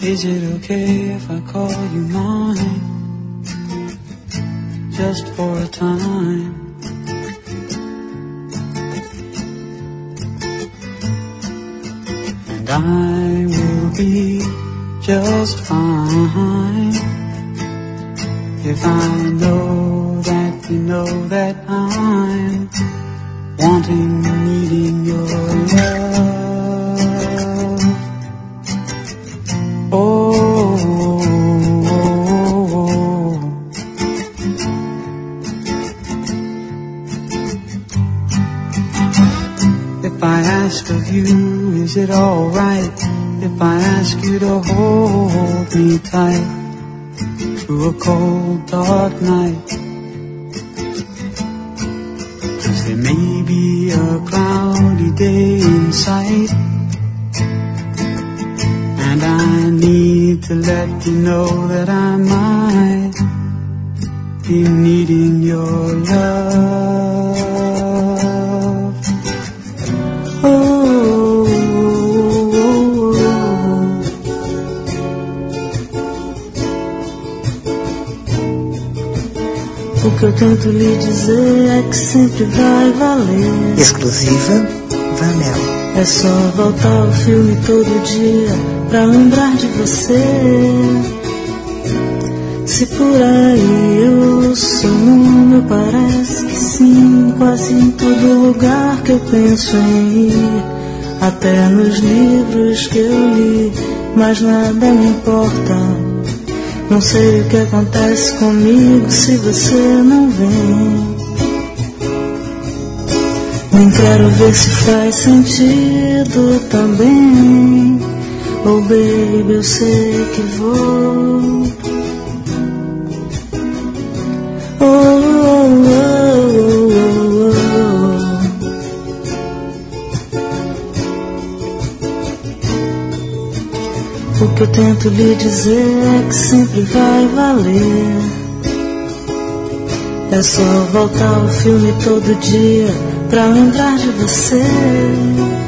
Is it okay if I call you mine? Just for a time. And I will be just fine if I know that you know that I'm wanting, needing your love. If I ask of you, is it alright if I ask you to hold me tight through a cold dark night? 'Cause there may be a cloudy day in sight, and I need to let you know that I might be needing your love. O que eu tento lhe dizer é que sempre vai valer. Exclusiva Vanel. É só voltar ao filme todo dia pra lembrar de você. Se por aí eu ouço o nome, parece que sim. Quase em todo lugar que eu penso em ir, até nos livros que eu li, mas nada me importa. Não sei o que acontece comigo se você não vem. Nem quero ver se faz sentido também. Oh baby, eu sei que vou. Oh, oh, oh, oh, oh. O que eu tento lhe dizer é que sempre vai valer. É só voltar ao filme todo dia pra lembrar de você.